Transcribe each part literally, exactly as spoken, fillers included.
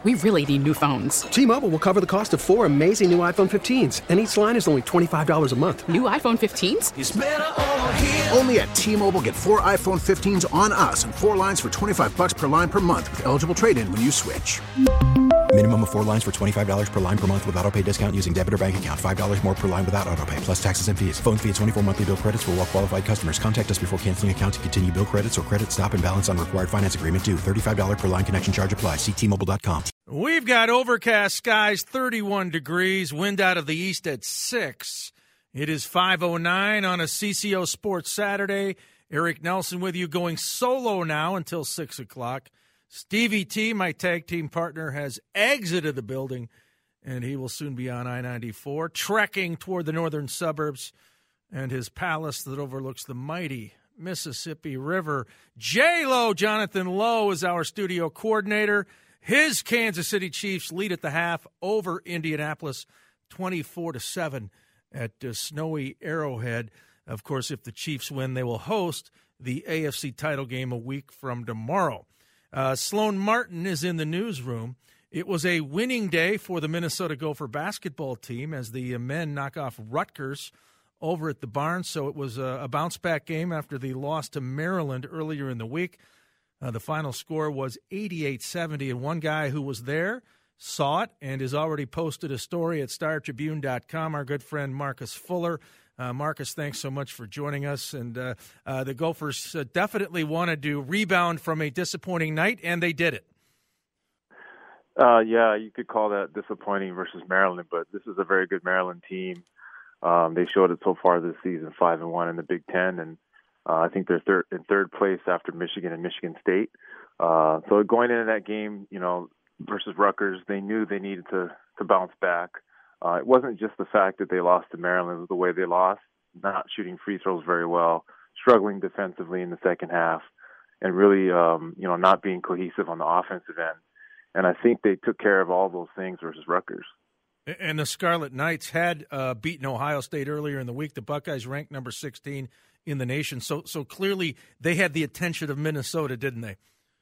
We really need new phones. T-Mobile will cover the cost of four amazing new iPhone fifteens, and each line is only twenty-five dollars a month. New iPhone fifteens? It's better over here. Only at T-Mobile, get four iPhone fifteens on us and four lines for twenty-five dollars per line per month with eligible trade-in when you switch. Minimum of four lines for twenty-five dollars per line per month with autopay discount using debit or bank account. five dollars more per line without autopay, plus taxes and fees. Phone fee at twenty-four monthly bill credits for well-qualified customers. Contact us before canceling account to continue bill credits or credit stop and balance on required finance agreement due. thirty-five dollars per line connection charge applies. See T Mobile dot com. We've got overcast skies, thirty-one degrees, wind out of the east at six. It is five oh nine on a C C O Sports Saturday. Eric Nelson with you, going solo now until six o'clock. Stevie T, my tag team partner, has exited the building, and he will soon be on I ninety-four, trekking toward the northern suburbs and his palace that overlooks the mighty Mississippi River. J-Lo, Jonathan Lowe, is our studio coordinator. His Kansas City Chiefs lead at the half over Indianapolis, twenty-four to seven at uh, snowy Arrowhead. Of course, if the Chiefs win, they will host the A F C title game a week from tomorrow. Uh, Sloan Martin is in the newsroom. It was a winning day for the Minnesota Gopher basketball team as the men knock off Rutgers over at the Barn. So it was a, a bounce-back game after the loss to Maryland earlier in the week. Uh, the final score was eighty-eight seventy, and one guy who was there saw it and has already posted a story at star tribune dot com, our good friend Marcus Fuller. Uh, Marcus, thanks so much for joining us. And uh, uh, the Gophers uh, definitely wanted to rebound from a disappointing night, and they did it. Uh, yeah, you could call that disappointing versus Maryland, but this is a very good Maryland team. Um, they showed it so far this season, five and one in the Big Ten, and uh, I think they're third in third place after Michigan and Michigan State. Uh, so going into that game, you know, versus Rutgers, they knew they needed to to bounce back. Uh, it wasn't just the fact that they lost to Maryland, it was the way they lost, not shooting free throws very well, struggling defensively in the second half, and really, um, you know, not being cohesive on the offensive end. And I think they took care of all those things versus Rutgers. And the Scarlet Knights had uh, beaten Ohio State earlier in the week. The Buckeyes ranked number sixteen in the nation. So, so clearly they had the attention of Minnesota, didn't they?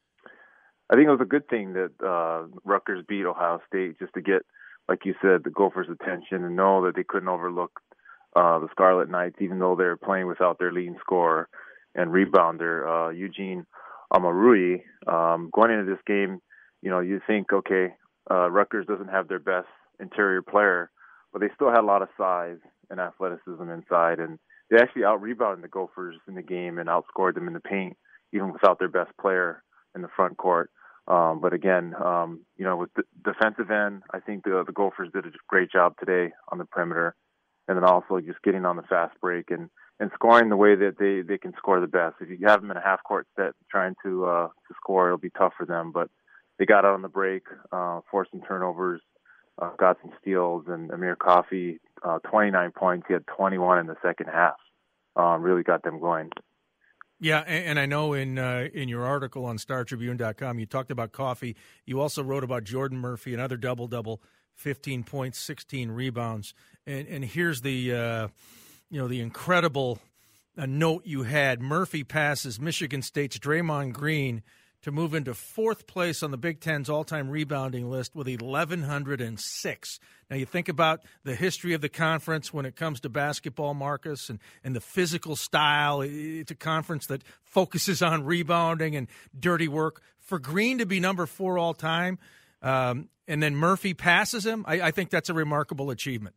I think it was a good thing that uh, Rutgers beat Ohio State just to get, like you said, the Gophers' attention and know that they couldn't overlook uh, the Scarlet Knights, even though they were playing without their leading scorer and rebounder, uh, Eugene Amarui. Um, going into this game, you know, you think, okay, uh, Rutgers doesn't have their best interior player, but they still had a lot of size and athleticism inside, and they actually out-rebounded the Gophers in the game and outscored them in the paint, even without their best player in the front court. Um, but again, um, you know, with the defensive end, I think the, the Gophers did a great job today on the perimeter, and then also just getting on the fast break and, and scoring the way that they, they can score the best. If you have them in a half-court set trying to uh, to score, it'll be tough for them. But they got out on the break, uh, forced some turnovers, uh, got some steals, and Amir Coffey, uh, twenty-nine points. He had twenty-one in the second half. Um, really got them going. Yeah, and, and I know in uh, in your article on star tribune dot com, you talked about Coffey. You also wrote about Jordan Murphy, another double-double, fifteen points, sixteen rebounds. And and here's the uh, you know the incredible uh, note you had. Murphy passes Michigan State's Draymond Green to move into fourth place on the Big Ten's all-time rebounding list with eleven oh six. Now, you think about the history of the conference when it comes to basketball, Marcus, and, and the physical style. It's a conference that focuses on rebounding and dirty work. For Green to be number four all-time, um, and then Murphy passes him, I, I think that's a remarkable achievement.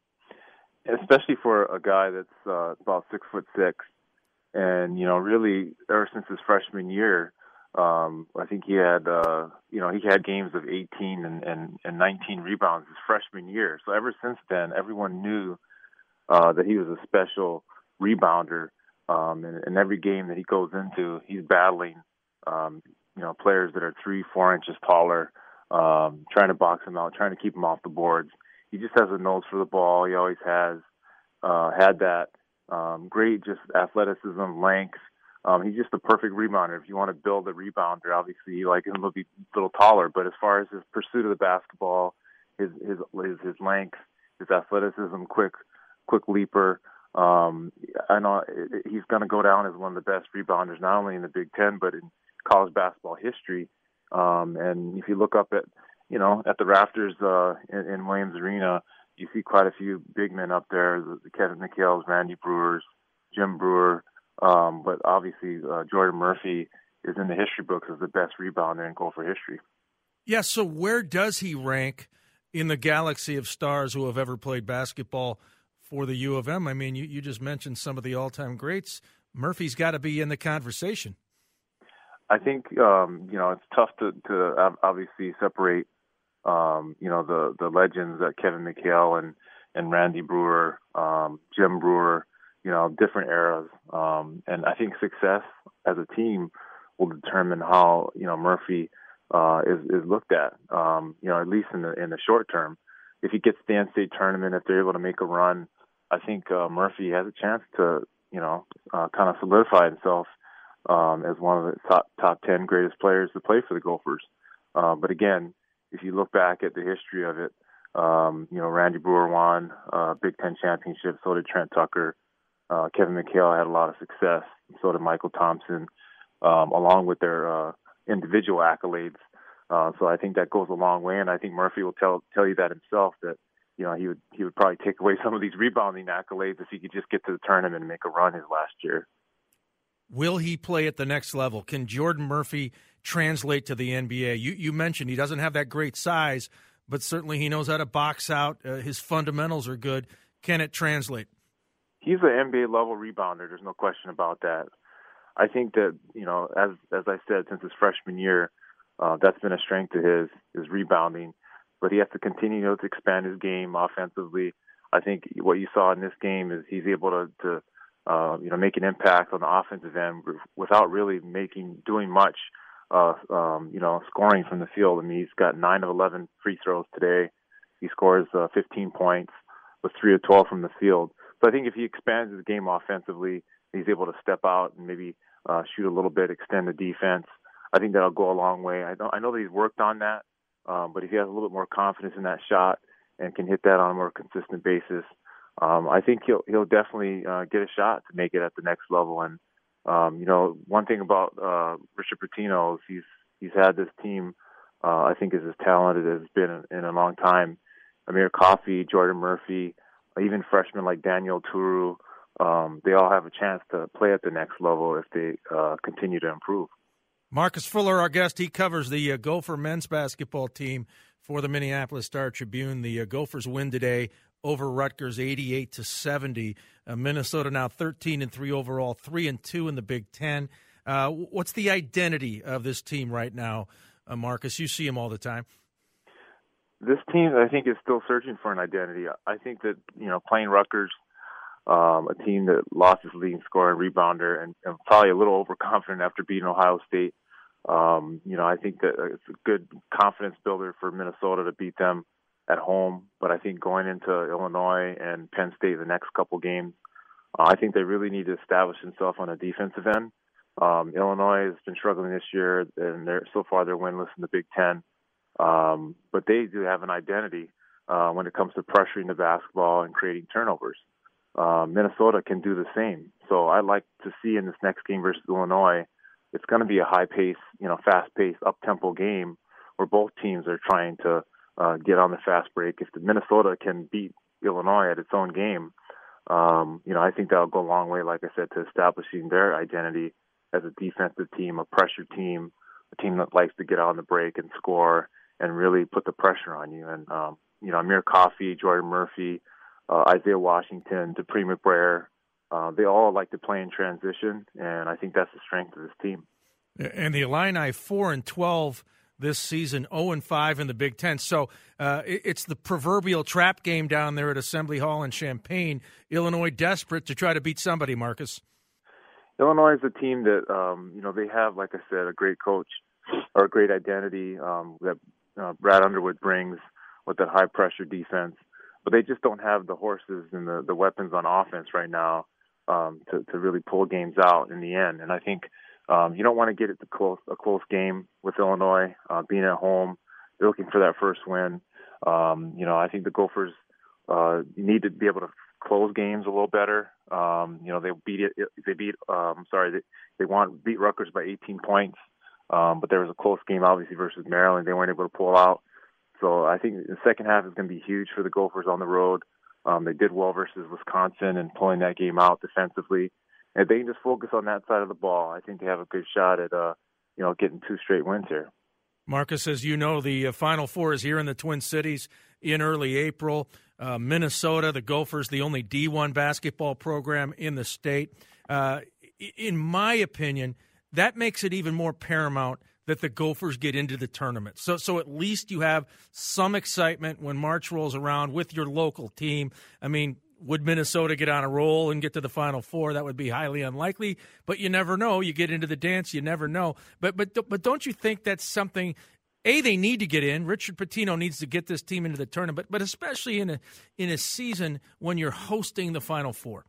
Especially for a guy that's uh, about six foot six. And, you know, really, ever since his freshman year, Um, I think he had, uh, you know, he had games of eighteen and, and, and nineteen rebounds his freshman year. So ever since then, everyone knew uh, that he was a special rebounder. Um, and, and every game that he goes into, he's battling, um, you know, players that are three, four inches taller, um, trying to box him out, trying to keep him off the boards. He just has a nose for the ball. He always has uh, had that um, great just athleticism, length. Um, he's just the perfect rebounder. If you want to build a rebounder, obviously you like him to be a little taller. But as far as his pursuit of the basketball, his his his, his length, his athleticism, quick quick leaper, um, I know he's going to go down as one of the best rebounders, not only in the Big Ten but in college basketball history. Um, and if you look up at you know, at the rafters uh, in, in Williams Arena, you see quite a few big men up there, the, the Kevin McHale's, Randy Brewers, Jim Brewer, um, but obviously uh, Jordan Murphy is in the history books as the best rebounder in Gopher history. Yeah, so where does he rank in the galaxy of stars who have ever played basketball for the U of M? I mean, you, you just mentioned some of the all-time greats. Murphy's got to be in the conversation. I think, um, you know, it's tough to, to obviously separate, um, you know, the, the legends that Kevin McHale and, and Randy Brewer, um, Jim Brewer, you know, different eras. Um, and I think success as a team will determine how, you know, Murphy uh, is, is looked at, um, you know, at least in the, in the short term. If he gets the N C double A tournament, if they're able to make a run, I think uh, Murphy has a chance to, you know, uh, kind of solidify himself um, as one of the top, top ten greatest players to play for the Gophers. Uh, but again, if you look back at the history of it, um, you know, Randy Brewer won uh, Big Ten championship, so did Trent Tucker. Uh, Kevin McHale had a lot of success, so did Michael Thompson, um, along with their uh, individual accolades. Uh, so I think that goes a long way, and I think Murphy will tell tell you that himself, that, you know, he would he would probably take away some of these rebounding accolades if he could just get to the tournament and make a run his last year. Will he play at the next level? Can Jordan Murphy translate to the N B A? You you mentioned he doesn't have that great size, but certainly he knows how to box out. Uh, his fundamentals are good. Can it translate? He's an N B A level rebounder. There's no question about that. I think that, you know, as as I said, since his freshman year, uh, that's been a strength of his, is rebounding. But he has to continue to expand his game offensively. I think what you saw in this game is he's able to, to uh, you know, make an impact on the offensive end without really making doing much, uh, um, you know, scoring from the field. I mean, he's got nine of eleven free throws today. He scores uh, fifteen points with three of twelve from the field. So I think if he expands his game offensively, he's able to step out and maybe uh, shoot a little bit, extend the defense. I think that'll go a long way. I know, I know that he's worked on that, um, but if he has a little bit more confidence in that shot and can hit that on a more consistent basis, um, I think he'll he'll definitely uh, get a shot to make it at the next level. And um, you know, one thing about uh, Richard Pitino is he's he's had this team. Uh, I think is as talented as it's been in, in a long time. Amir Coffey, Jordan Murphy, even freshmen like Daniel Turu, um, they all have a chance to play at the next level if they uh, continue to improve. Marcus Fuller, our guest, he covers the uh, Gopher men's basketball team for the Minneapolis Star-Tribune. The uh, Gophers win today over Rutgers, eighty-eight to seventy. Uh, Minnesota now thirteen and three overall, three and two in the Big Ten. Uh, what's the identity of this team right now, uh, Marcus? You see them all the time. This team, I think, is still searching for an identity. I think that, you know, playing Rutgers, um, a team that lost its leading scorer and rebounder, and, and probably a little overconfident after beating Ohio State. Um, you know, I think that it's a good confidence builder for Minnesota to beat them at home. But I think going into Illinois and Penn State the next couple games, uh, I think they really need to establish themselves on a defensive end. Um, Illinois has been struggling this year, and they're so far they're winless in the Big Ten. Um, but they do have an identity uh, when it comes to pressuring the basketball and creating turnovers. Uh, Minnesota can do the same. So I'd like to see in this next game versus Illinois, it's going to be a high-paced, you know, fast-paced, up-tempo game where both teams are trying to uh, get on the fast break. If the Minnesota can beat Illinois at its own game, um, you know, I think that'll go a long way, like I said, to establishing their identity as a defensive team, a pressure team, a team that likes to get on the break and score and really put the pressure on you. And, um, you know, Amir Coffey, Jordan Murphy, uh, Isaiah Washington, Dupree McBrayer, uh, they all like to play in transition, and I think that's the strength of this team. And the Illini four and twelve this season, zero and five in the Big Ten. So uh, it's the proverbial trap game down there at Assembly Hall in Champaign. Illinois desperate to try to beat somebody, Marcus. Illinois is a team that, um, you know, they have, like I said, a great coach or a great identity um, that uh, Brad Underwood brings with that high-pressure defense. But they just don't have the horses and the, the weapons on offense right now um, to, to really pull games out in the end. And I think um, you don't want to get it to close, a close game with Illinois, uh, being at home. They're looking for that first win. Um, you know, I think the Gophers uh, need to be able to close games a little better. Um, you know, they beat it. They beat. Um, sorry, they they want beat Rutgers by eighteen points. Um, but there was a close game, obviously, versus Maryland. They weren't able to pull out. So I think the second half is going to be huge for the Gophers on the road. Um, they did well versus Wisconsin and pulling that game out defensively. And if they can just focus on that side of the ball, I think they have a good shot at, uh, you know, getting two straight wins here. Marcus, as you know, the uh, Final Four is here in the Twin Cities in early April. Uh, Minnesota, the Gophers, the only D one basketball program in the state. Uh, in my opinion, that makes it even more paramount that the Gophers get into the tournament. So so at least you have some excitement when March rolls around with your local team. I mean, would Minnesota get on a roll and get to the Final Four? That would be highly unlikely, but you never know. You get into the dance, you never know. But but but don't you think that's something, A, they need to get in. Richard Pitino needs to get this team into the tournament, but especially in a in a season when you're hosting the Final Four.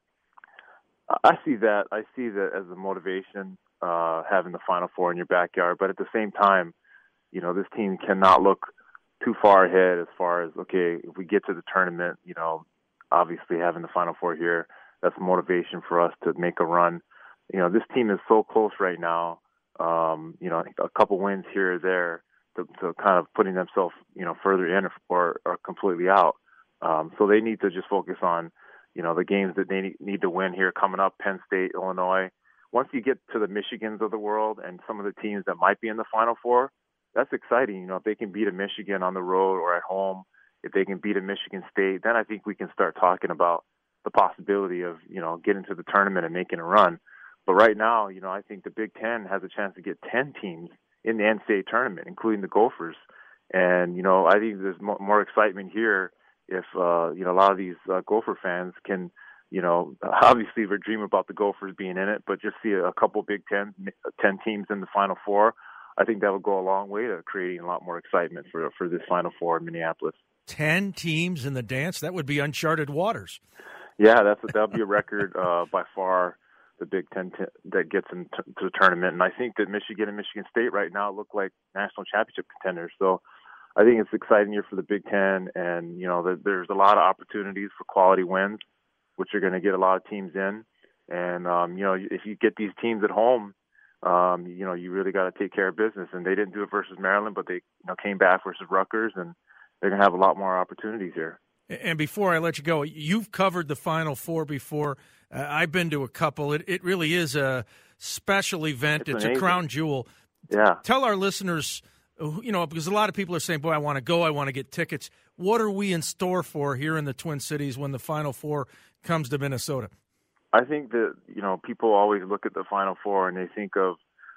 I see that. I see that as a motivation, uh, having the Final Four in your backyard. But at the same time, you know, this team cannot look too far ahead as far as, okay, if we get to the tournament, you know, obviously having the Final Four here, that's motivation for us to make a run. You know, this team is so close right now. Um, you know, a couple wins here or there to, to kind of putting themselves, you know, further in or, or completely out. Um, so they need to just focus on, you know, the games that they need to win here coming up, Penn State, Illinois. Once you get to the Michigans of the world and some of the teams that might be in the Final Four, that's exciting. You know, if they can beat a Michigan on the road or at home, if they can beat a Michigan State, then I think we can start talking about the possibility of, you know, getting to the tournament and making a run. But right now, you know, I think the Big Ten has a chance to get ten teams in the N C double A tournament, including the Gophers. And, you know, I think there's more, more excitement here if, uh, you know, a lot of these uh, Gopher fans can, you know, obviously we're dreaming about the Gophers being in it, but just see a, a couple Big Ten, ten teams in the Final Four. I think that would go a long way to creating a lot more excitement for for this Final Four in Minneapolis. Ten teams in the dance? That would be uncharted waters. Yeah, that's that would be a record uh, by far. The Big Ten t- that gets into the tournament, and I think that Michigan and Michigan State right now look like national championship contenders. So I think it's an exciting year for the Big Ten, and you know the, there's a lot of opportunities for quality wins, which are going to get a lot of teams in. And um, you know if you get these teams at home, um, you know you really got to take care of business. And they didn't do it versus Maryland, but they you know came back versus Rutgers, and they're going to have a lot more opportunities here. And before I let you go, you've covered the Final Four before. Uh, I've been to a couple. It it really is a special event. It's, it's a crown jewel. Yeah. Tell our listeners, you know, because a lot of people are saying, boy, I want to go, I want to get tickets. What are we in store for here in the Twin Cities when the Final Four comes to Minnesota? I think that, you know, people always look at the Final Four and they think of,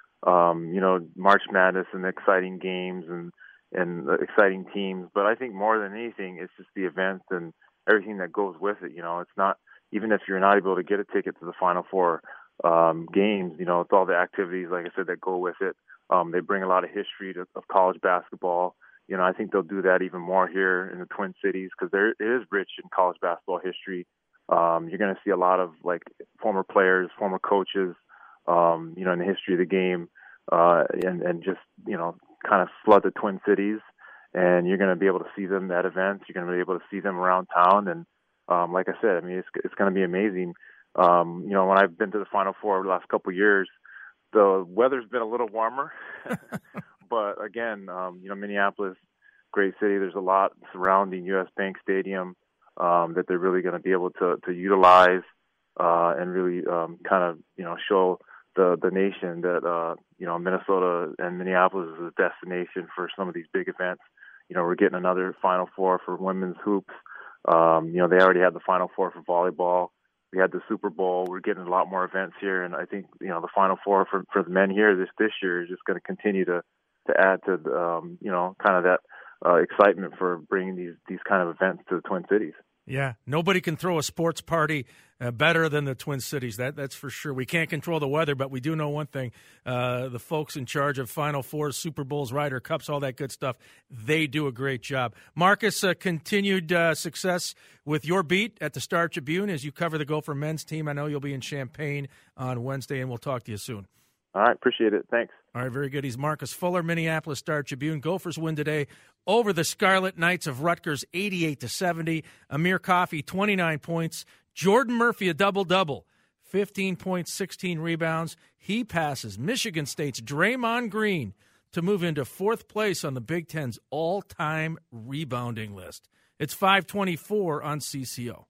um, you know, March Madness and the exciting games and, and the exciting teams. But I think more than anything, it's just the event and everything that goes with it. You know, it's not, even if you're not able to get a ticket to the Final Four um, games, you know, it's all the activities, like I said, that go with it. Um, they bring a lot of history to, of college basketball. You know, I think they'll do that even more here in the Twin Cities because there it is rich in college basketball history. Um, you're going to see a lot of, like, former players, former coaches, um, you know, in the history of the game uh, and, and just, you know, kind of flood the Twin Cities. And you're going to be able to see them at events. You're going to be able to see them around town. And Um, like I said, I mean, it's it's going to be amazing. Um, you know, when I've been to the Final Four over the last couple of years, the weather's been a little warmer. But again, um, you know, Minneapolis, great city. There's a lot surrounding U S Bank Stadium um, that they're really going to be able to to utilize uh, and really um, kind of, you know, show the the nation that uh, you know Minnesota and Minneapolis is a destination for some of these big events. You know, we're getting another Final Four for women's hoops. Um, you know, they already had the Final Four for volleyball. We had the Super Bowl. We're getting a lot more events here, and I think, you know, the Final Four for, for the men here this this year is just going to continue to to add to, the, um, you know, kind of that uh, excitement for bringing these these kind of events to the Twin Cities. Yeah, nobody can throw a sports party uh, better than the Twin Cities. That that's for sure. We can't control the weather, but we do know one thing: uh, the folks in charge of Final Fours, Super Bowls, Ryder Cups, all that good stuff. They do a great job. Marcus, uh, continued uh, success with your beat at the Star Tribune as you cover the Gopher men's team. I know you'll be in Champaign on Wednesday, and we'll talk to you soon. All right, appreciate it. Thanks. All right, very good. He's Marcus Fuller, Minneapolis Star Tribune. Gophers win today over the Scarlet Knights of Rutgers, eighty-eight to seventy. Amir Coffey, twenty-nine points. Jordan Murphy, a double-double, fifteen points, sixteen rebounds. He passes Michigan State's Draymond Green to move into fourth place on the Big Ten's all-time rebounding list. It's five twenty-four on C C O.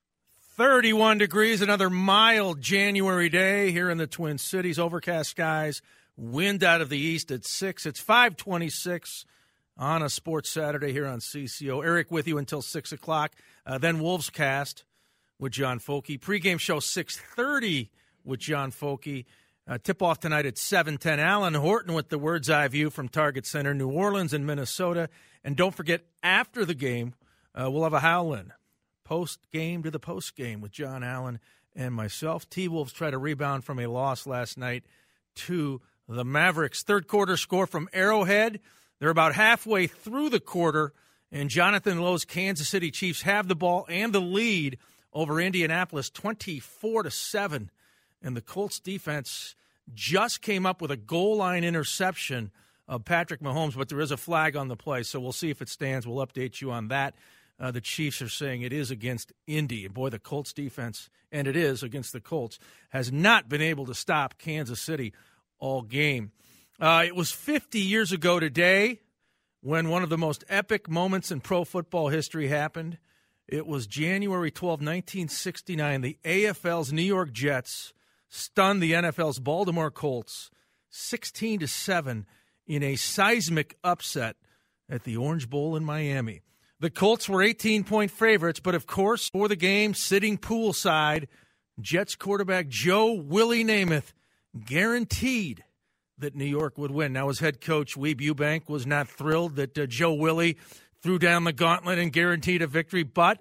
thirty-one degrees, another mild January day here in the Twin Cities. Overcast skies, wind out of the east at six. It's five twenty-six on a Sports Saturday here on C C O. Eric with you until six o'clock. Uh, then Wolves Cast with John Folke. Pre-game show six thirty with John Folke. Uh, tip-off tonight at seven ten. Alan Horton with the Word's Eye View from Target Center, New Orleans and Minnesota. And don't forget, after the game, uh, we'll have a Howlin' post-game to the post-game with John Allen and myself. T-Wolves try to rebound from a loss last night to the Mavericks. Third quarter score from Arrowhead. They're about halfway through the quarter, and Jonathan Lowe's Kansas City Chiefs have the ball and the lead over Indianapolis twenty-four to seven. And the Colts defense just came up with a goal line interception of Patrick Mahomes, but there is a flag on the play, so we'll see if it stands. We'll update you on that. Uh, the Chiefs are saying it is against Indy. And boy, the Colts defense, and it is against the Colts, has not been able to stop Kansas City all game. Uh, it was fifty years ago today when one of the most epic moments in pro football history happened. It was January twelfth, nineteen sixty-nine. The A F L's New York Jets stunned the N F L's Baltimore Colts sixteen to seven in a seismic upset at the Orange Bowl in Miami. The Colts were eighteen-point favorites, but of course, for the game, sitting poolside, Jets quarterback Joe Willie Namath guaranteed that New York would win. Now, his head coach, Weeb Ewbank, was not thrilled that uh, Joe Willie threw down the gauntlet and guaranteed a victory, but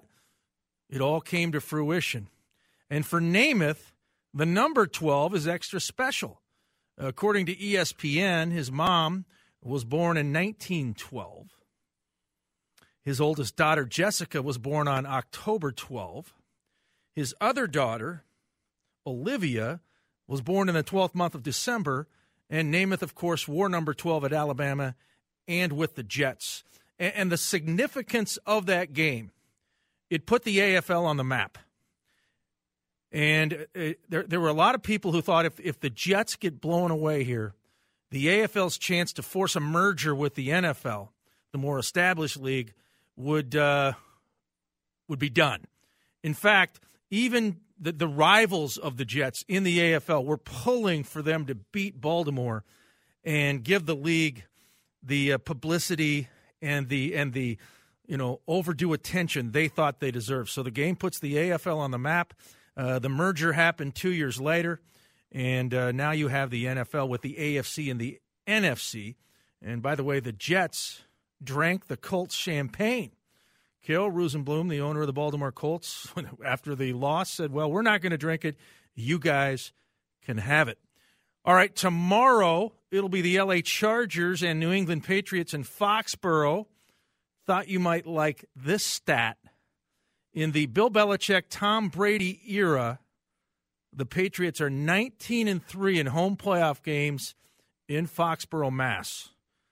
it all came to fruition. And for Namath, the number twelve is extra special. According to E S P N, his mom was born in nineteen twelve. His oldest daughter, Jessica, was born on October twelfth. His other daughter, Olivia, was born in the twelfth month of December, and Namath, of course, wore number twelve at Alabama and with the Jets. And the significance of that game, it put the A F L on the map. And it, there, there were a lot of people who thought if, if the Jets get blown away here, the A F L's chance to force a merger with the N F L, the more established league, would uh, would be done. In fact, even the, the rivals of the Jets in the A F L were pulling for them to beat Baltimore and give the league the uh, publicity and the and the you know overdue attention they thought they deserved. So the game puts the A F L on the map. Uh, the merger happened two years later, and uh, now you have the N F L with the A F C and the N F C. And by the way, the Jets drank the Colts champagne. Carol Rosenblum, the owner of the Baltimore Colts, after the loss, said, well, we're not going to drink it. You guys can have it. All right, tomorrow it'll be the L A Chargers and New England Patriots in Foxborough. Thought you might like this stat. In the Bill Belichick, Tom Brady era, the Patriots are nineteen and three in home playoff games in Foxborough, Mass.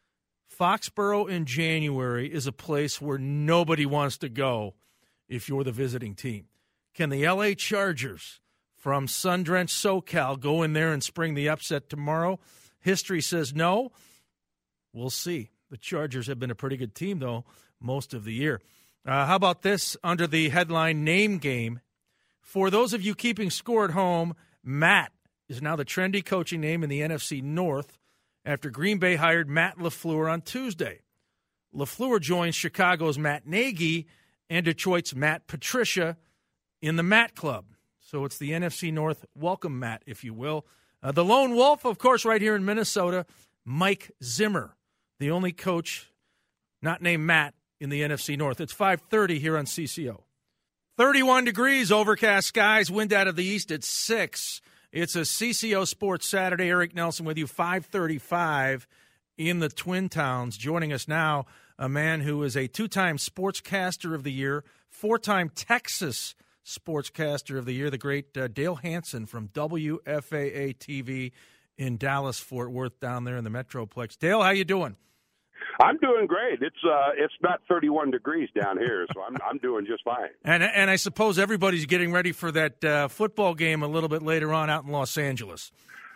Foxborough in January is a place where nobody wants to go if you're the visiting team. Can the L A Chargers from sun-drenched SoCal go in there and spring the upset tomorrow? History says no. We'll see. The Chargers have been a pretty good team, though, most of the year. Uh, how about this under the headline Name Game? For those of you keeping score at home, Matt is now the trendy coaching name in the N F C North after Green Bay hired Matt LaFleur on Tuesday. LaFleur joins Chicago's Matt Nagy and Detroit's Matt Patricia in the Matt Club. So it's the N F C North. Welcome, Matt, if you will. Uh, the lone wolf, of course, right here in Minnesota, Mike Zimmer, the only coach not named Matt in the N F C North. It's five thirty here on C C O. thirty-one degrees, overcast skies, wind out of the east at six. It's a C C O Sports Saturday. Eric Nelson with you, five thirty-five in the Twin Towns. Joining us now, a man who is a two-time Sportscaster of the Year, four-time Texas Sportscaster of the Year, the great uh, Dale Hansen from W F A A T V in Dallas, Fort Worth, down there in the Metroplex. Dale, how you doing? I'm doing great. It's uh, it's not thirty-one degrees down here, so I'm I'm doing just fine. And and I suppose everybody's getting ready for that uh, football game a little bit later on out in Los Angeles.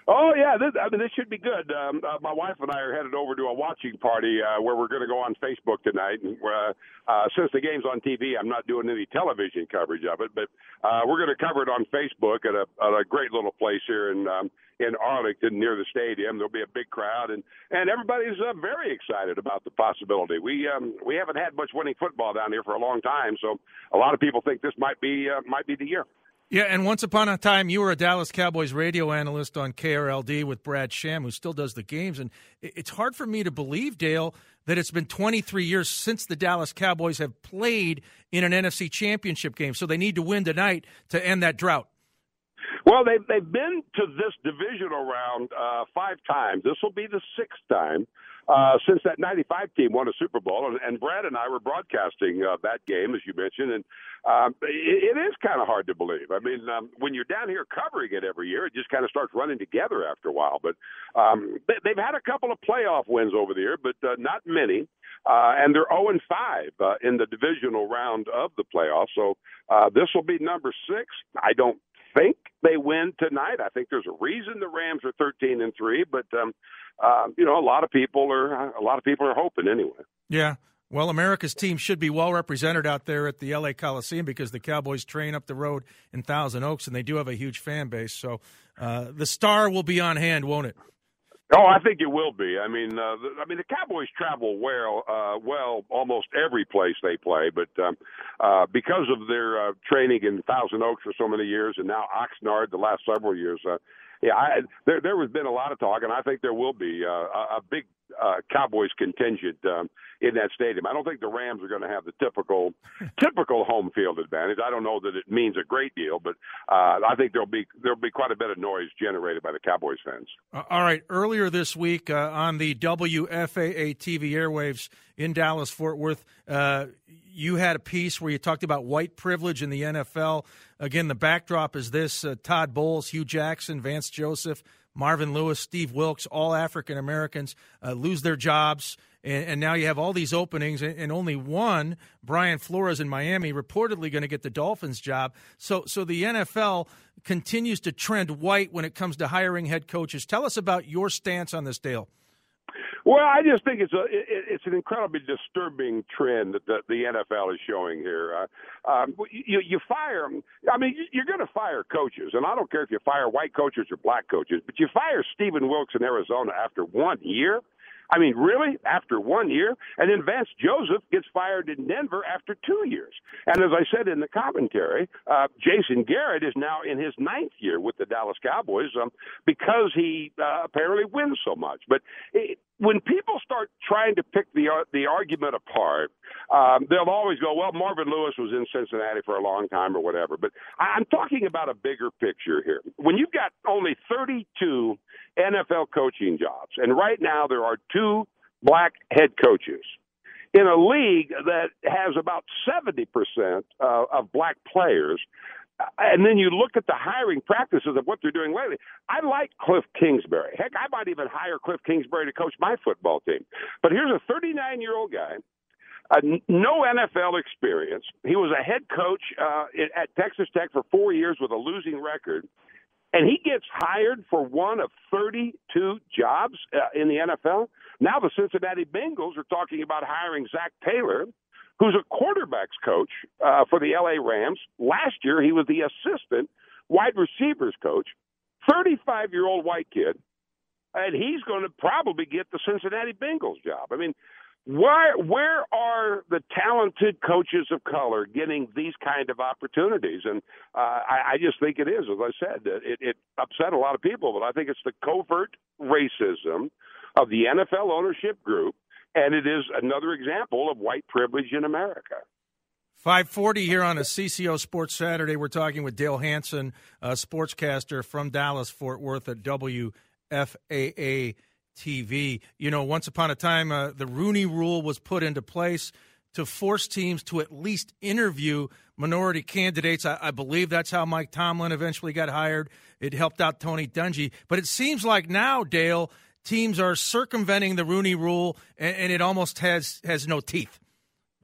Oh, yeah. This, I mean, this should be good. Um, uh, my wife and I are headed over to a watching party uh, where we're going to go on Facebook tonight. And uh, uh, since the game's on T V, I'm not doing any television coverage of it, but uh, we're going to cover it on Facebook at a, at a great little place here in um, in Arlington near the stadium. There'll be a big crowd, and, and everybody's uh, very excited about the possibility. We um, we haven't had much winning football down here for a long time, so a lot of people think this might be uh, might be the year. Yeah, and once upon a time, you were a Dallas Cowboys radio analyst on K R L D with Brad Sham, who still does the games. And it's hard for me to believe, Dale, that it's been twenty-three years since the Dallas Cowboys have played in an N F C championship game. So they need to win tonight to end that drought. Well, they've, they've been to this divisional round uh, five times. This will be the sixth time uh, since that ninety-five team won a Super Bowl. And, and Brad and I were broadcasting uh, that game, as you mentioned. And um, it, it is kind of hard to believe. I mean, um, when you're down here covering it every year, it just kind of starts running together after a while. But um, they, they've had a couple of playoff wins over the year, but uh, not many. Uh, and they're oh and five uh, in the divisional round of the playoffs. So uh, this will be number six. I don't think they win tonight. I think there's a reason the Rams are thirteen and three, but um, uh, you know, a lot of people are a lot of people are hoping anyway. Yeah. Well, America's team should be well represented out there at the L A Coliseum because the Cowboys train up the road in Thousand Oaks, and they do have a huge fan base. So uh, the star will be on hand, won't it? Oh, I think it will be. I mean, uh, the, I mean, the Cowboys travel well, uh, well, almost every place they play. But um, uh, because of their uh, training in Thousand Oaks for so many years, and now Oxnard the last several years, uh, yeah, I, there there has been a lot of talk, and I think there will be uh, a, a big uh, Cowboys contingent um, in that stadium. I don't think the Rams are going to have the typical typical home field advantage. I don't know that it means a great deal, but uh, I think there'll be there'll be quite a bit of noise generated by the Cowboys fans. Uh, all right. Earlier this week uh, on the W F A A T V airwaves in Dallas, Fort Worth, uh, you had a piece where you talked about white privilege in the N F L. Again, the backdrop is this: uh, Todd Bowles, Hugh Jackson, Vance Joseph, Marvin Lewis, Steve Wilkes, all African Americans uh, lose their jobs. And, and now you have all these openings, and, and only one, Brian Flores in Miami, reportedly going to get the Dolphins job. So, so the N F L continues to trend white when it comes to hiring head coaches. Tell us about your stance on this, Dale. Well, I just think it's a it, it's an incredibly disturbing trend that the, the N F L is showing here. Uh, um, you you fire, I mean, you're going to fire coaches, and I don't care if you fire white coaches or black coaches, but you fire Stephen Wilkes in Arizona after one year. I mean, really? After one year? And then Vance Joseph gets fired in Denver after two years. And as I said in the commentary, uh, Jason Garrett is now in his ninth year with the Dallas Cowboys um, because he uh, apparently wins so much. But it, when people start trying to pick the uh, the argument apart, um, they'll always go, well, Marvin Lewis was in Cincinnati for a long time or whatever. But I'm talking about a bigger picture here. When you've got only thirty-two N F L coaching jobs, and right now there are two black head coaches in a league that has about seventy percent uh, of black players, and then you look at the hiring practices of what they're doing lately. I like Cliff Kingsbury. Heck, I might even hire Cliff Kingsbury to coach my football team. But here's a thirty-nine-year-old guy, uh, no N F L experience. He was a head coach uh, at Texas Tech for four years with a losing record. And he gets hired for one of thirty-two jobs uh, in the N F L. Now the Cincinnati Bengals are talking about hiring Zach Taylor, who's a quarterbacks coach uh, for the L A Rams. Last year he was the assistant wide receivers coach, thirty-five-year-old white kid, and he's going to probably get the Cincinnati Bengals job. I mean, Where where are the talented coaches of color getting these kind of opportunities? And uh, I, I just think it is, as I said, it, it upset a lot of people, but I think it's the covert racism of the N F L ownership group, and it is another example of white privilege in America. five forty here on a C C O Sports Saturday. We're talking with Dale Hansen, a sportscaster from Dallas, Fort Worth at W F A A T V. You know, once upon a time, uh, the Rooney Rule was put into place to force teams to at least interview minority candidates. I, I believe that's how Mike Tomlin eventually got hired. It helped out Tony Dungy. But it seems like now, Dale, teams are circumventing the Rooney Rule, and, and it almost has, has no teeth.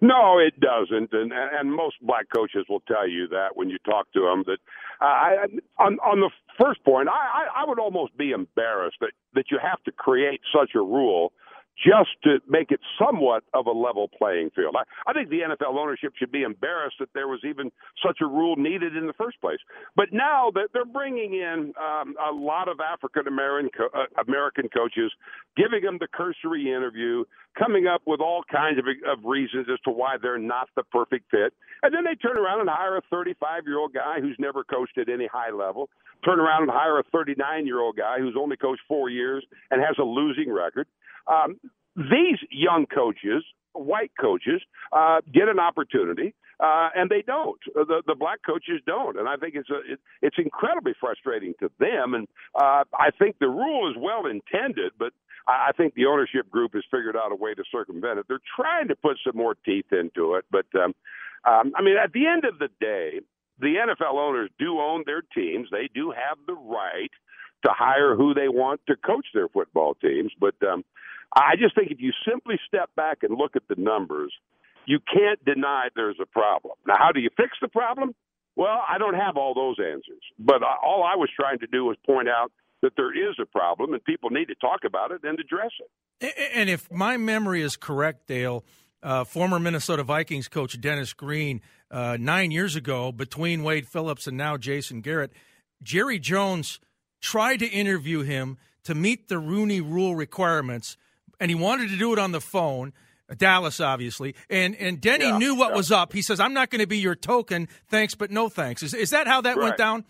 No, it doesn't, and and most black coaches will tell you that when you talk to them. That uh, I, on on the first point, I, I would almost be embarrassed that that you have to create such a rule just to make it somewhat of a level playing field. I, I think the N F L ownership should be embarrassed that there was even such a rule needed in the first place. But now that they're bringing in um, a lot of African American co- uh, American coaches, giving them the cursory interview, coming up with all kinds of, of reasons as to why they're not the perfect fit, and then they turn around and hire a thirty-five-year-old guy who's never coached at any high level, turn around and hire a thirty-nine-year-old guy who's only coached four years and has a losing record. Um, these young coaches, white coaches, uh, get an opportunity, uh, and they don't. The, the black coaches don't, and I think it's a, it, it's incredibly frustrating to them. And uh, I think the rule is well intended, but I think the ownership group has figured out a way to circumvent it. They're trying to put some more teeth into it, but um, um, I mean, at the end of the day, the N F L owners do own their teams. They do have the right to hire who they want to coach their football teams. But um, I just think if you simply step back and look at the numbers, you can't deny there's a problem. Now, how do you fix the problem? Well, I don't have all those answers. But uh, all I was trying to do was point out that there is a problem and people need to talk about it and address it. And if my memory is correct, Dale, uh, former Minnesota Vikings coach Dennis Green, uh, nine years ago, between Wade Phillips and now Jason Garrett, Jerry Jones tried to interview him to meet the Rooney Rule requirements, and he wanted to do it on the phone, Dallas obviously, and and Denny yeah, knew what yeah. was up. He says, I'm not going to be your token, thanks but no thanks. Is, is that how that right. went down?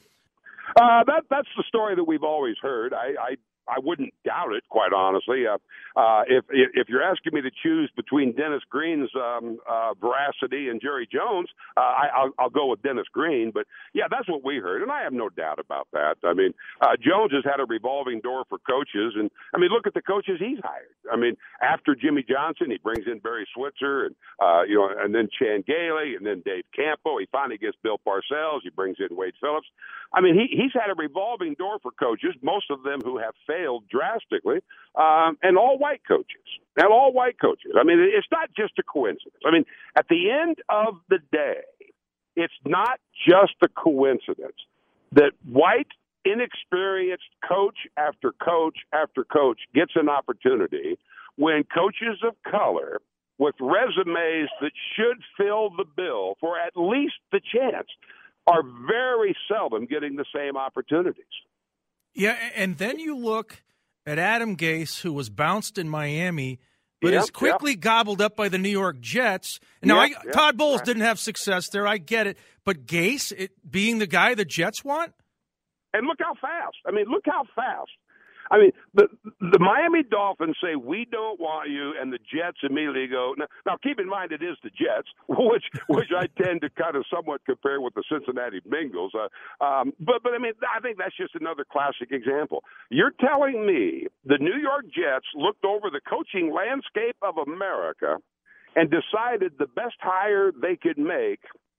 Uh, that That's the story that we've always heard. I, I I wouldn't doubt it, quite honestly. Uh, uh, if if you're asking me to choose between Dennis Green's um, uh, veracity and Jerry Jones, uh, I, I'll, I'll go with Dennis Green. But, yeah, that's what we heard, and I have no doubt about that. I mean, uh, Jones has had a revolving door for coaches, and, I mean, look at the coaches he's hired. I mean, after Jimmy Johnson, he brings in Barry Switzer, and, uh, you know, and then Chan Gailey, and then Dave Campo. He finally gets Bill Parcells. He brings in Wade Phillips. I mean, he, he's had a revolving door for coaches, most of them who have failed drastically, um, and all white coaches, and all white coaches. I mean, it's not just a coincidence. I mean, at the end of the day, it's not just a coincidence that white, inexperienced coach after coach after coach gets an opportunity when coaches of color with resumes that should fill the bill for at least the chance are very seldom getting the same opportunities. Yeah, and then you look at Adam Gase, who was bounced in Miami, but yep, is quickly yep. gobbled up by the New York Jets. Now, yep, I, yep, Todd Bowles right. didn't have success there. I get it. But Gase, it, being the guy the Jets want? And look how fast. I mean, look how fast. I mean, the the Miami Dolphins say, we don't want you, and the Jets immediately go. Now, now keep in mind, it is the Jets, which which I tend to kind of somewhat compare with the Cincinnati Bengals. Uh, um, but, but, I mean, I think that's just another classic example. You're telling me the New York Jets looked over the coaching landscape of America and decided the best hire they could make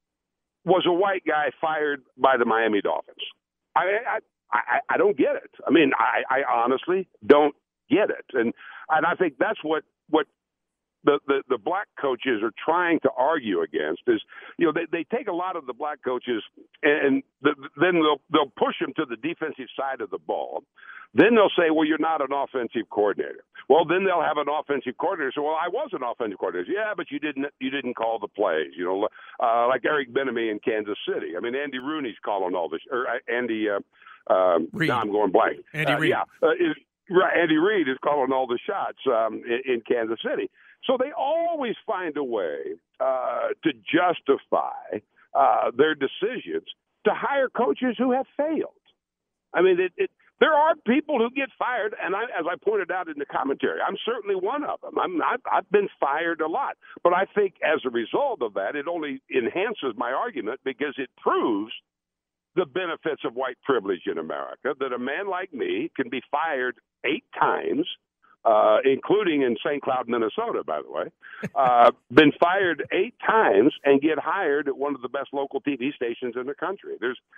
was a white guy fired by the Miami Dolphins. I, I I, I don't get it. I mean, I, I honestly don't get it. And and I think that's what, what the, the, the black coaches are trying to argue against is, you know, they, they take a lot of the black coaches and the, then they'll, they'll push them to the defensive side of the ball. Then they'll say, well, you're not an offensive coordinator. Well, then they'll have an offensive coordinator say, well, I was an offensive coordinator. Yeah, but you didn't you didn't call the plays, you know, uh, like Eric Bieniemy in Kansas City. I mean, Andy Rooney's calling all this, or Andy uh, Um, now I'm going blank. Andy uh, Reid. Yeah, uh, is, right, Andy Reid is calling all the shots um, in, in Kansas City. So they always find a way uh, to justify uh, their decisions to hire coaches who have failed. I mean, it, it, there are people who get fired, and I, as I pointed out in the commentary, I'm certainly one of them. I'm, I've, I've been fired a lot. But I think as a result of that, it only enhances my argument because it proves the benefits of white privilege in America, that a man like me can be fired eight times, uh, including in Saint Cloud, Minnesota, by the way, uh, been fired eight times and get hired at one of the best local T V stations in the country. There's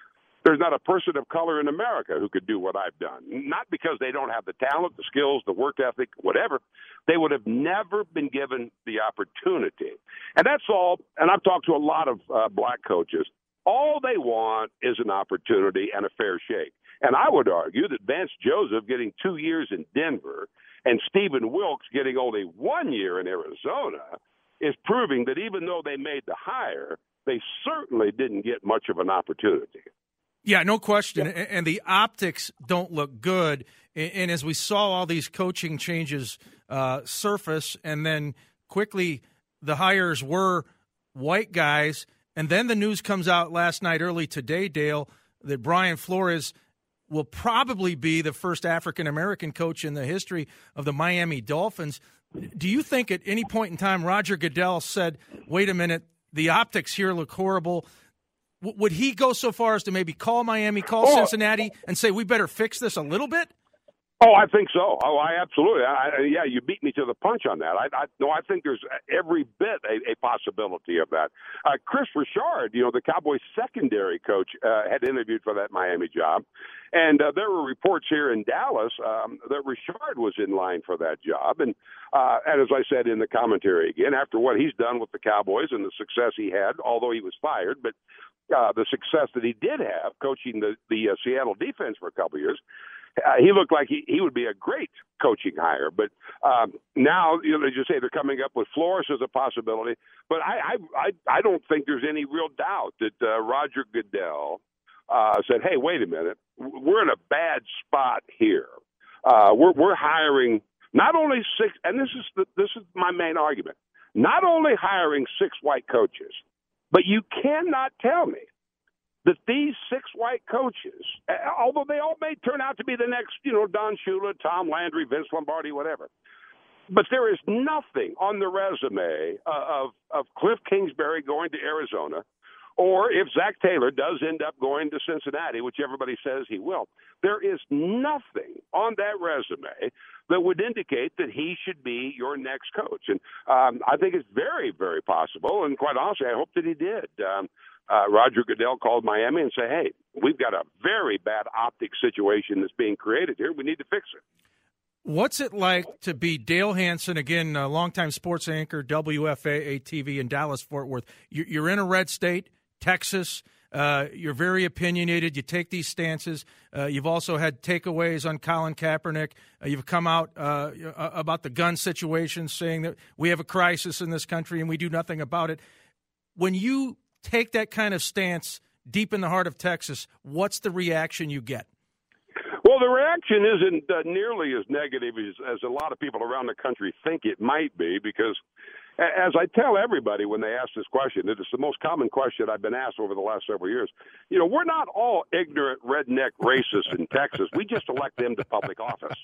there's not a person of color in America who could do what I've done. Not because they don't have the talent, the skills, the work ethic, whatever. They would have never been given the opportunity. And that's all. And I've talked to a lot of uh, black coaches. All they want is an opportunity and a fair shake. And I would argue that Vance Joseph getting two years in Denver and Stephen Wilkes getting only one year in Arizona is proving that even though they made the hire, they certainly didn't get much of an opportunity. Yeah, no question. Yeah. And the optics don't look good. And as we saw all these coaching changes uh, surface, and then quickly the hires were white guys, and then the news comes out last night, early today, Dale, that Brian Flores will probably be the first African-American coach in the history of the Miami Dolphins. Do you think at any point in time Roger Goodell said, wait a minute, the optics here look horrible? W- would he go so far as to maybe call Miami, call oh. Cincinnati, and say, we better fix this a little bit? Oh, I think so. Oh, I absolutely. I, yeah, you beat me to the punch on that. I, I no, I think there's every bit a, a possibility of that. Uh, Chris Richard, you know, the Cowboys' secondary coach, uh, had interviewed for that Miami job, and uh, there were reports here in Dallas um, that Richard was in line for that job. And uh, and as I said in the commentary again, after what he's done with the Cowboys and the success he had, although he was fired, but uh, the success that he did have coaching the the uh, Seattle defense for a couple of years. Uh, he looked like he, he would be a great coaching hire. But um, now, you know, as you say, they're coming up with Flores as a possibility. But I I, I don't think there's any real doubt that uh, Roger Goodell uh, said, hey, wait a minute, we're in a bad spot here. Uh, we're we're hiring not only six, and this is the, this is my main argument, not only hiring six white coaches, but you cannot tell me that these six white coaches, although they all may turn out to be the next, you know, Don Shula, Tom Landry, Vince Lombardi, whatever, but there is nothing on the resume of, of Cliff Kingsbury going to Arizona, or if Zach Taylor does end up going to Cincinnati, which everybody says he will, there is nothing on that resume that would indicate that he should be your next coach. And um, I think it's very, very possible, and quite honestly, I hope that he did. Um, Uh, Roger Goodell called Miami and said, hey, we've got a very bad optic situation that's being created here. We need to fix it. What's it like to be Dale Hansen, again, a longtime sports anchor, W F A T V in Dallas-Fort Worth? You're in a red state, Texas. Uh, you're very opinionated. You take these stances. Uh, you've also had takeaways on Colin Kaepernick. Uh, you've come out uh, about the gun situation, saying that we have a crisis in this country and we do nothing about it. When you take that kind of stance deep in the heart of Texas, what's the reaction you get? Well, the reaction isn't uh, nearly as negative as, as a lot of people around the country think it might be, because as I tell everybody when they ask this question, it is the most common question I've been asked over the last several years. You know, we're not all ignorant redneck racists in Texas. We just elect them to public office.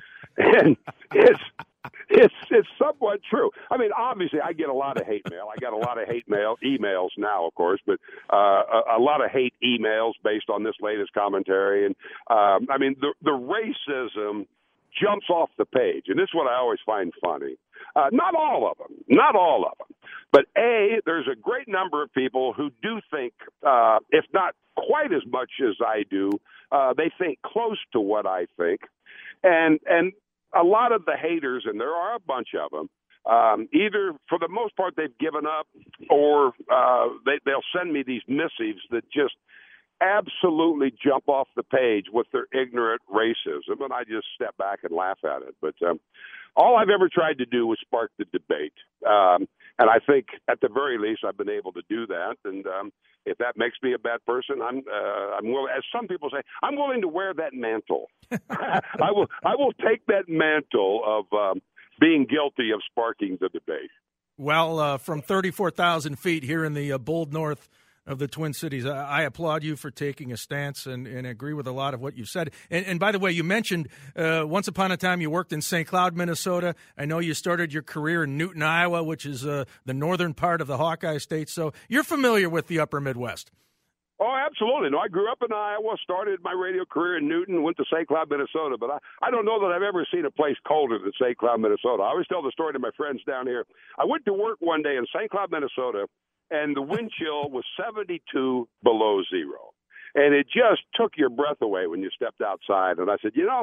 And it's it's it's somewhat true. I mean, obviously, I get a lot of hate mail. I got a lot of hate mail, emails now, of course, but uh, a, a lot of hate emails based on this latest commentary. And um, I mean, the the racism jumps off the page, and this is what I always find funny. Uh, not all of them, not all of them, but A, there's a great number of people who do think, uh, if not quite as much as I do, uh, they think close to what I think, and and. A lot of the haters, and there are a bunch of them, um, either for the most part they've given up, or uh, they, they'll send me these missives that just absolutely jump off the page with their ignorant racism, and I just step back and laugh at it. But um, all I've ever tried to do was spark the debate, um, and I think at the very least I've been able to do that. And um, if that makes me a bad person, I'm uh, I'm willing, as some people say, I'm willing to wear that mantle. I will I will take that mantle of um, being guilty of sparking the debate. Well, uh, from thirty-four thousand feet here in the uh, bold north of the Twin Cities, I, I applaud you for taking a stance and, and agree with a lot of what you said. And, and by the way, you mentioned uh, once upon a time you worked in Saint Cloud, Minnesota. I know you started your career in Newton, Iowa, which is uh, the northern part of the Hawkeye State. So you're familiar with the upper Midwest. Oh, absolutely. No, I grew up in Iowa, started my radio career in Newton, went to Saint Cloud, Minnesota, but I, I don't know that I've ever seen a place colder than Saint Cloud, Minnesota. I always tell the story to my friends down here. I went to work one day in Saint Cloud, Minnesota, and the wind chill was seventy-two below zero. and it just took your breath away when you stepped outside. And I said, you know,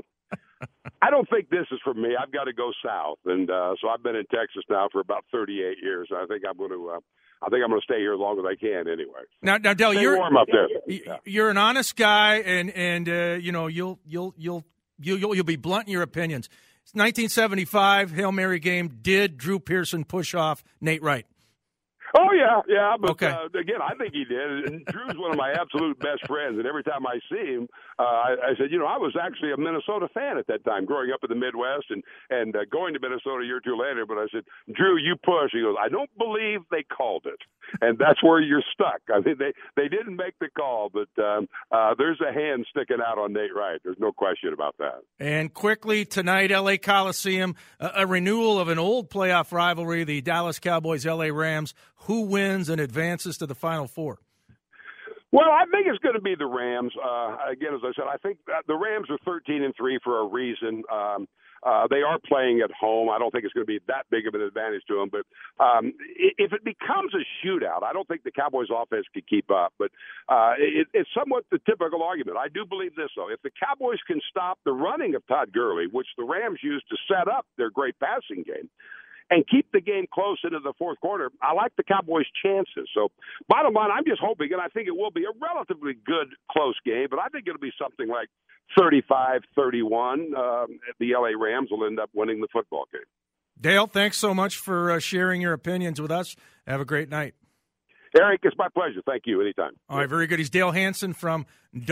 I don't think this is for me. I've got to go south. And uh, so I've been in Texas now for about thirty-eight years. I think I'm going to. Uh, I think I'm going to stay here as long as I can. Anyway. Now, now, Dell, Stay you're warm up there. You're an honest guy, and and uh, you know you'll you'll you'll you'll you'll you'll be blunt in your opinions. It's nineteen seventy-five Hail Mary game. Did Drew Pearson push off Nate Wright? Oh, yeah, yeah. But, okay. uh, again, I think he did. And Drew's one of my absolute best friends. And every time I see him, uh, I, I said, you know, I was actually a Minnesota fan at that time, growing up in the Midwest and, and uh, going to Minnesota a year or two later. But I said, Drew, you push. He goes, I don't believe they called it. And that's where you're stuck. I mean, they, they didn't make the call, but um, uh, there's a hand sticking out on Nate Wright. There's no question about that. And quickly tonight, L A Coliseum, a, a renewal of an old playoff rivalry, the Dallas Cowboys, L A Rams. Who wins and advances to the Final Four? Well, I think it's going to be the Rams. Uh, again, as I said, I think the Rams are thirteen and three for a reason. Um, uh, they are playing at home. I don't think it's going to be that big of an advantage to them. But um, if it becomes a shootout, I don't think the Cowboys' offense could keep up. But uh, it, it's somewhat the typical argument. I do believe this, though. If the Cowboys can stop the running of Todd Gurley, which the Rams used to set up their great passing game, and keep the game close into the fourth quarter, I like the Cowboys' chances. So, bottom line, I'm just hoping, and I think it will be a relatively good, close game, but I think it'll be something like thirty-five thirty-one. Um, the L A Rams will end up winning the football game. Dale, thanks so much for uh, sharing your opinions with us. Have a great night. Eric, it's my pleasure. Thank you. Anytime. All right, very good. He's Dale Hansen from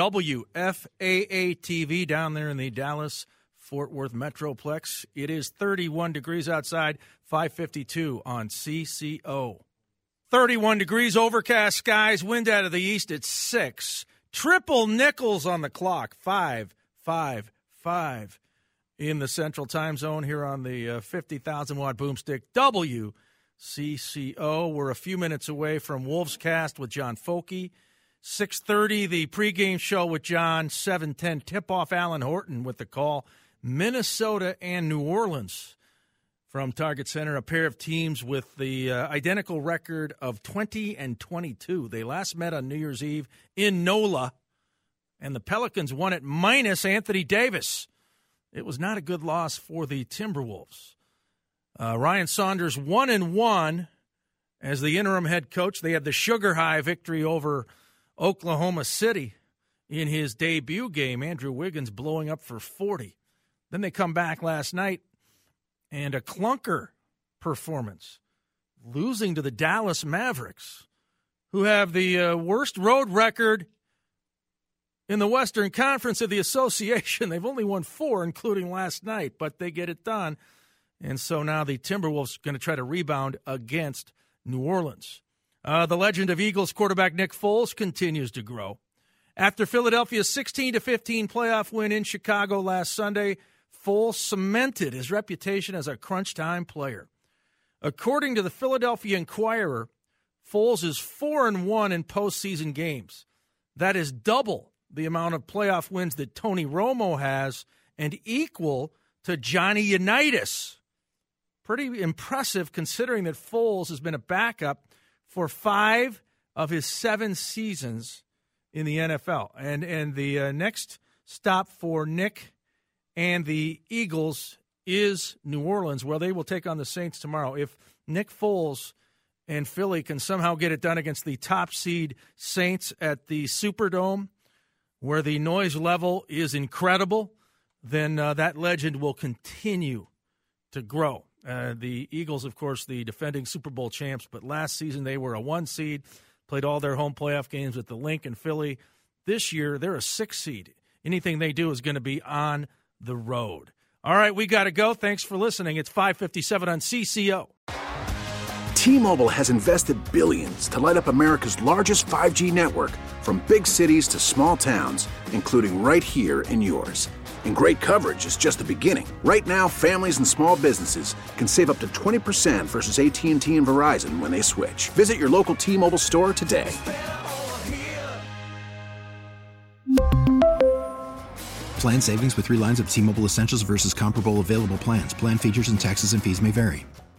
W F A A T V down there in the Dallas Fort Worth Metroplex. It is thirty-one degrees outside, five fifty-two on C C O. thirty-one degrees, overcast skies, wind out of the east at six. Triple nickels on the clock, five, five, five in the central time zone here on the uh, fifty thousand watt boomstick W C C O. We're a few minutes away from Wolves Cast with John Folke. six thirty, the pregame show with John. seven ten, tip-off Alan Horton with the call. Minnesota and New Orleans from Target Center, a pair of teams with the uh, identical record of twenty and twenty-two. They last met on New Year's Eve in NOLA, and the Pelicans won it minus Anthony Davis. It was not a good loss for the Timberwolves. Uh, Ryan Saunders one and one as the interim head coach. They had the sugar high victory over Oklahoma City in his debut game. Andrew Wiggins blowing up for forty. Then they come back last night and a clunker performance, losing to the Dallas Mavericks, who have the uh, worst road record in the Western Conference of the Association. They've only won four, including last night, but they get it done. And so now the Timberwolves are going to try to rebound against New Orleans. Uh, the legend of Eagles quarterback Nick Foles continues to grow. After Philadelphia's sixteen to fifteen playoff win in Chicago last Sunday, Foles cemented his reputation as a crunch-time player. According to the Philadelphia Inquirer, Foles is four and one in postseason games. That is double the amount of playoff wins that Tony Romo has and equal to Johnny Unitas. Pretty impressive considering that Foles has been a backup for five of his seven seasons in the N F L. And, and the uh, next stop for Nick and the Eagles is New Orleans, where they will take on the Saints tomorrow. If Nick Foles and Philly can somehow get it done against the top seed Saints at the Superdome, where the noise level is incredible, then uh, that legend will continue to grow. Uh, the Eagles, of course, the defending Super Bowl champs, but last season they were a one seed, played all their home playoff games at the Link in Philly. This year they're a six seed. Anything they do is going to be on the road. All right, we got to go. Thanks for listening. It's five fifty-seven on C C O. T-Mobile has invested billions to light up America's largest five G network, from big cities to small towns, including right here in yours. And great coverage is just the beginning. Right now, families and small businesses can save up to twenty percent versus A T and T and Verizon when they switch. Visit your local T-Mobile store today. Plan savings with three lines of T-Mobile Essentials versus comparable available plans. Plan features and taxes and fees may vary.